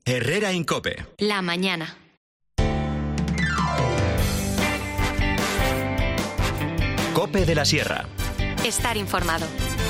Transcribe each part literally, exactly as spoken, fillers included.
Herrera Incope. La mañana. Cope de la Sierra. Estar informado.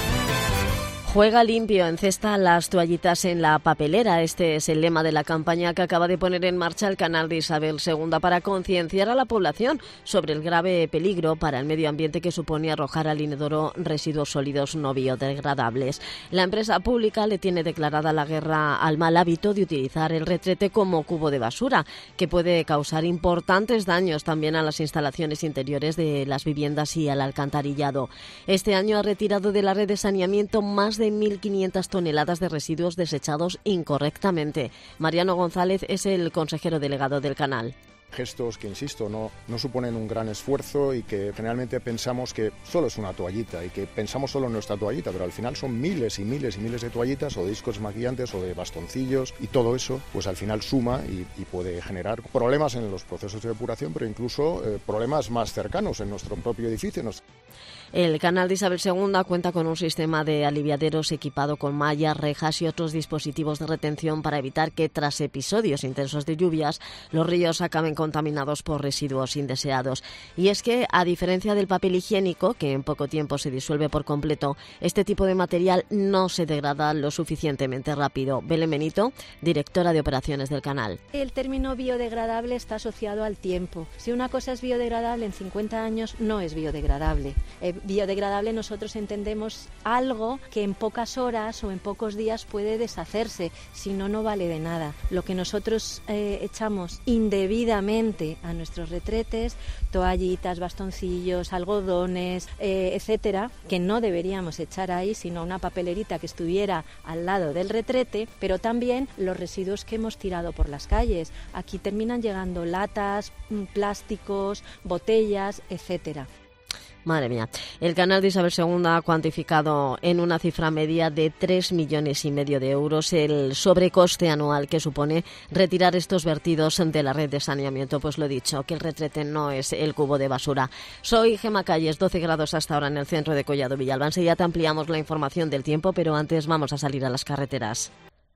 Juega limpio, encesta las toallitas en la papelera. Este es el lema de la campaña que acaba de poner en marcha el canal de Isabel segunda para concienciar a la población sobre el grave peligro para el medio ambiente que supone arrojar al inodoro residuos sólidos no biodegradables. La empresa pública le tiene declarada la guerra al mal hábito de utilizar el retrete como cubo de basura, que puede causar importantes daños también a las instalaciones interiores de las viviendas y al alcantarillado. Este año ha retirado de la red de saneamiento más de mil quinientas toneladas de residuos desechados incorrectamente. Mariano González es el consejero delegado del canal. Gestos que, insisto, no, no suponen un gran esfuerzo y que generalmente pensamos que solo es una toallita y que pensamos solo en nuestra toallita, pero al final son miles y miles y miles de toallitas o de discos maquillantes o de bastoncillos, y todo eso pues al final suma y, y puede generar problemas en los procesos de depuración, pero incluso eh, problemas más cercanos en nuestro propio edificio. Nos... El canal de Isabel segunda cuenta con un sistema de aliviaderos equipado con mallas, rejas y otros dispositivos de retención para evitar que tras episodios intensos de lluvias los ríos acaben contaminados por residuos indeseados. Y es que, a diferencia del papel higiénico, que en poco tiempo se disuelve por completo, este tipo de material no se degrada lo suficientemente rápido. Belén Benito, directora de operaciones del canal. El término biodegradable está asociado al tiempo. Si una cosa es biodegradable en cincuenta años, no es biodegradable. Eh, biodegradable nosotros entendemos algo que en pocas horas o en pocos días puede deshacerse, si no, no vale de nada. Lo que nosotros eh, echamos indebidamente a nuestros retretes, toallitas, bastoncillos, algodones, eh, etcétera, que no deberíamos echar ahí, sino una papelerita que estuviera al lado del retrete, pero también los residuos que hemos tirado por las calles. Aquí terminan llegando latas, plásticos, botellas, etcétera. Madre mía. El canal de Isabel segunda ha cuantificado en una cifra media de tres millones y medio de euros el sobrecoste anual que supone retirar estos vertidos de la red de saneamiento. Pues lo he dicho, que el retrete no es el cubo de basura. Soy Gema Calles, doce grados hasta ahora en el centro de Collado Villalba. Enseguida te ampliamos la información del tiempo, pero antes vamos a salir a las carreteras.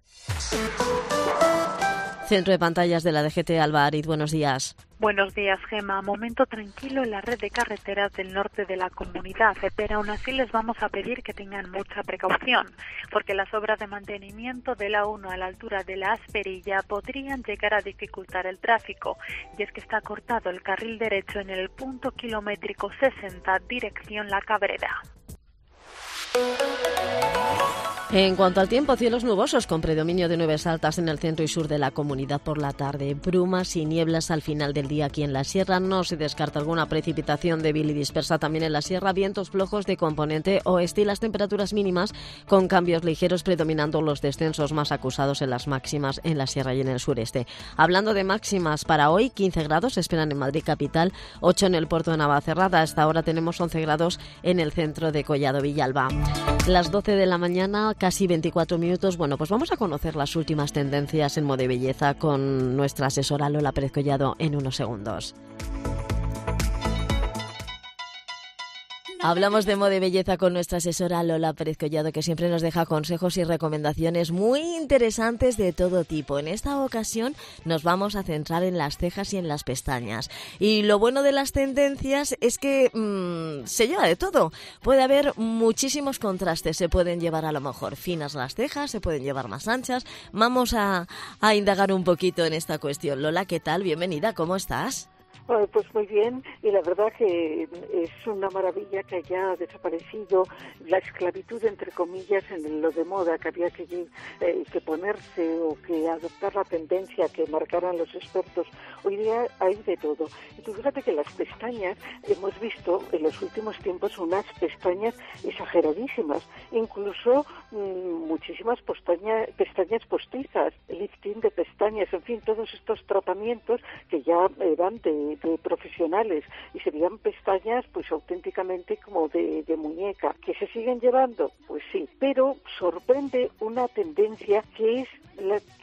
Centro de pantallas de la D G T, Alba Ariz, buenos días. Buenos días, Gema. Momento tranquilo en la red de carreteras del norte de la comunidad, pero aún así les vamos a pedir que tengan mucha precaución, porque las obras de mantenimiento de la uno a la altura de la Asperilla podrían llegar a dificultar el tráfico, y es que está cortado el carril derecho en el punto kilométrico sesenta, dirección La Cabrera. En cuanto al tiempo, cielos nubosos con predominio de nubes altas en el centro y sur de la comunidad por la tarde. Brumas y nieblas al final del día aquí en la sierra. No se descarta alguna precipitación débil y dispersa también en la sierra. Vientos flojos de componente oeste y las temperaturas mínimas con cambios ligeros, predominando los descensos más acusados en las máximas en la sierra y en el sureste. Hablando de máximas, para hoy quince grados se esperan en Madrid capital, ocho en el puerto de Navacerrada. Hasta ahora tenemos once grados en el centro de Collado Villalba. Las doce de la mañana, casi veinticuatro minutos. Bueno, pues vamos a conocer las últimas tendencias en moda y belleza con nuestra asesora Lola Pérez Collado en unos segundos. Hablamos de moda y belleza con nuestra asesora Lola Pérez Collado, que siempre nos deja consejos y recomendaciones muy interesantes de todo tipo. En esta ocasión nos vamos a centrar en las cejas y en las pestañas. Y lo bueno de las tendencias es que mmm, se lleva de todo. Puede haber muchísimos contrastes. Se pueden llevar a lo mejor finas las cejas, se pueden llevar más anchas. Vamos a, a indagar un poquito en esta cuestión. Lola, ¿qué tal? Bienvenida, ¿cómo estás? Bueno, pues muy bien, y la verdad que es una maravilla que haya desaparecido la esclavitud, entre comillas, en lo de moda, que había que, eh, que ponerse o que adoptar la tendencia que marcaran los expertos. Hoy día hay de todo. Y tú fíjate que las pestañas, hemos visto en los últimos tiempos unas pestañas exageradísimas, incluso mmm, muchísimas pestañas, pestañas postizas, lifting de pestañas, en fin, todos estos tratamientos que ya eran de de profesionales y se veían pestañas pues auténticamente como de, de muñeca. ¿Que se siguen llevando? Pues sí, pero sorprende una tendencia que es la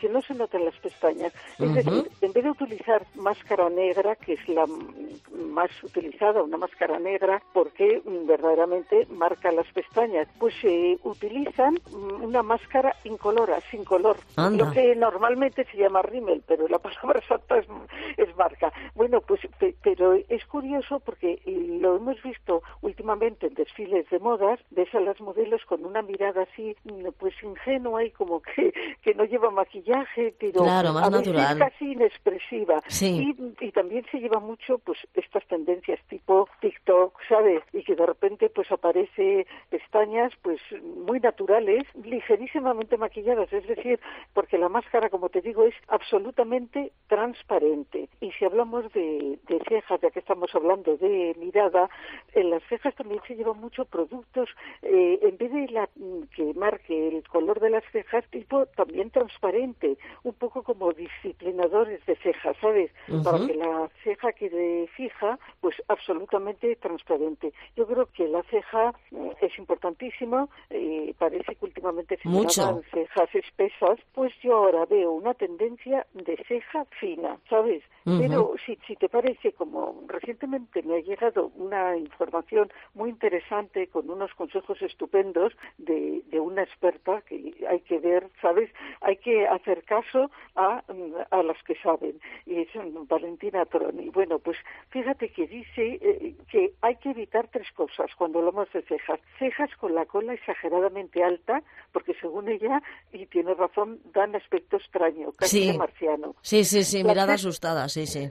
que no se noten las pestañas. Es uh-huh. decir, en vez de utilizar máscara negra, que es la más utilizada, una máscara negra, porque verdaderamente marca las pestañas, pues se eh, utilizan una máscara incolora, sin color. Anda. Lo que normalmente se llama rímel, pero la palabra exacta es, es marca. Bueno, pues pe, pero es curioso porque lo hemos visto últimamente en desfiles de modas, ves a las modelos con una mirada así, pues ingenua y como que, que no lleva maquillaje, pero claro, más a veces natural. casi inexpresiva. Sí. Y, y también se lleva mucho pues estas tendencias tipo TikTok, ¿sabes? Y que de repente pues aparece pestañas pues muy naturales, ligerísimamente maquilladas, es decir, porque la máscara, como te digo, es absolutamente transparente. Y si hablamos de, de cejas, ya que estamos hablando de mirada, en las cejas también se llevan mucho productos, eh, en vez de la que marque el color de las cejas, tipo también transparente, un poco como disciplinadores de cejas, ¿sabes? Uh-huh. Para que la ceja quede fija, pues absolutamente transparente. Yo creo que la ceja eh, es importantísima, eh, parece que últimamente se llaman cejas espesas, pues yo ahora veo una tendencia de ceja fina, ¿sabes? Uh-huh. Pero si, si te parece, como recientemente me ha llegado una información muy interesante con unos consejos estupendos de, de una experta que hay que ver, ¿sabes? Hay que hacer caso a, a las que saben, y es Valentina Troni. Bueno, pues fíjate que dice eh, que hay que evitar tres cosas cuando hablamos de cejas. Cejas con la cola exageradamente alta, porque según ella, y tiene razón, dan aspecto extraño, casi sí. de marciano. Sí, sí, sí, la mirada ce- asustada, sí, sí.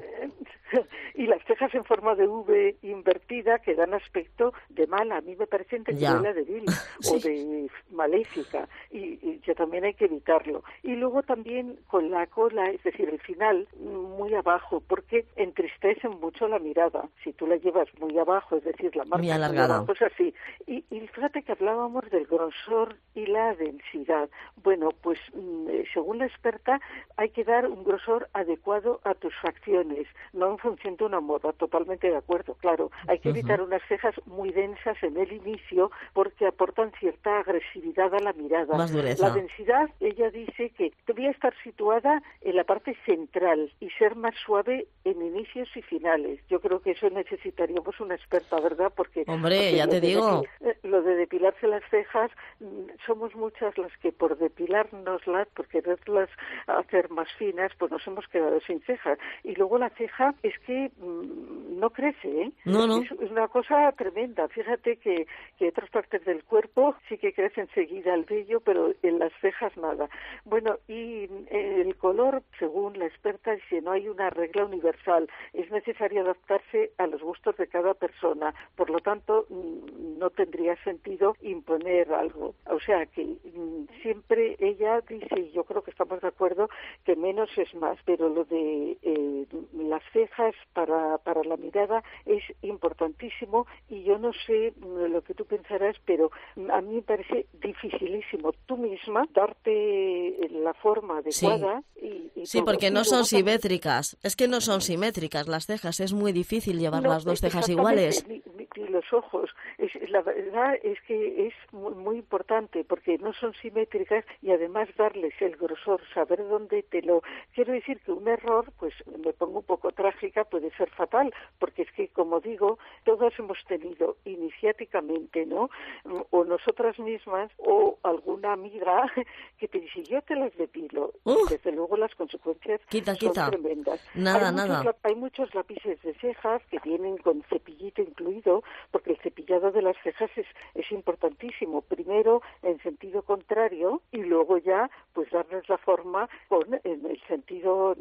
Y las cejas en forma de V invertida que dan aspecto de mala. A mí me parecen de Cruella de Vil sí. o de maléfica, y, y que también hay que evitarlo. Y luego también con la cola, es decir, el final muy abajo, porque entristecen mucho la mirada. Si tú la llevas muy abajo, es decir, la marca muy alargada, abajo, es así. Y, y fíjate que hablábamos del grosor y la densidad. Bueno, pues según la experta, hay que dar un grosor adecuado a tus facciones, no en función de una moda. Totalmente de acuerdo, claro. Hay que evitar uh-huh. unas cejas muy densas en el inicio porque aportan cierta agresividad a la mirada. Más dureza. La densidad, ella dice que debía estar situada en la parte central y ser más suave en inicios y finales. Yo creo que eso necesitaríamos una experta, ¿verdad? Porque, Hombre, porque ya te digo. Depil- lo de depilarse las cejas, somos muchas las que por depilárnoslas, por quererlas hacer más finas, pues nos hemos quedado sin cejas. Y luego la ceja es que mmm, no crece, ¿eh? No, no. Es, es una cosa tremenda. Fíjate que, que otras partes del cuerpo sí que crece enseguida el vello, pero en las cejas nada. Bueno, y eh, el color, según la experta, dice, no hay una regla universal. Es necesario adaptarse a los gustos de cada persona. Por lo tanto, mmm, no tendría sentido imponer algo. O sea, que mmm, siempre ella dice, y yo creo que estamos de acuerdo, que menos es más, pero lo de eh, las cejas para, para la mirada es importantísimo, y yo no sé lo que tú pensarás, pero a mí me parece dificilísimo tú misma darte la forma adecuada. Sí, y, y sí todo. porque y no son también... simétricas, es que no son simétricas las cejas, es muy difícil llevar no, las dos cejas iguales. Ni, ni, ni los ojos, es, la verdad es que es muy, muy importante porque no son simétricas, y además darles el grosor, saber dónde te lo... Quiero decir que un error, pues me pongo un poco trágica, puede ser fatal, porque es que, como digo, todas hemos tenido iniciáticamente, ¿no? O nosotras mismas, o alguna amiga que te dice, yo te las depilo. Uh, Desde luego las consecuencias quita, son quita. tremendas. Nada, hay nada. Muchos, hay muchos lápices de cejas que vienen con cepillito incluido, porque el cepillado de las cejas es, es importantísimo. Primero en sentido contrario, y luego ya pues darles la forma con en el sentido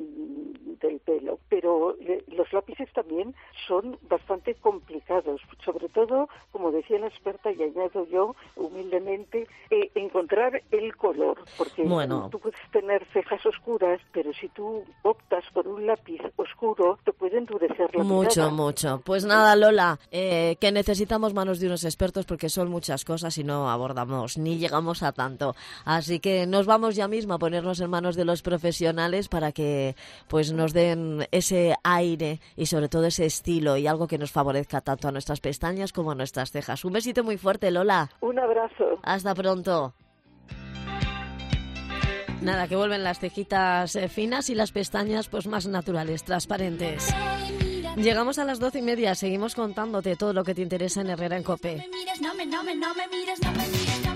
del pelo. Pero eh, los lápices también son bastante complicados, sobre todo, como decía la experta, y añado yo humildemente, eh, encontrar el color, porque bueno. tú puedes tener cejas oscuras, pero si tú optas por un lápiz oscuro, te puede endurecer la mucho, mirada. mucho. Pues nada, Lola, eh, que necesitamos manos de unos expertos porque son muchas cosas y no abordamos ni llegamos a tanto. Así que nos vamos ya mismo a ponernos en manos de los profesionales para que pues nos den ese aire y sobre todo ese estilo y algo que nos favorezca tanto a nuestras pestañas como a nuestras cejas. Un besito muy fuerte, Lola. Un abrazo. Hasta pronto. Nada, que vuelven las cejitas eh, finas y las pestañas pues más naturales, transparentes. Llegamos a las doce y media, seguimos contándote todo lo que te interesa en Herrera en COPE. No me mires, no me, no me mires, no me mires, no.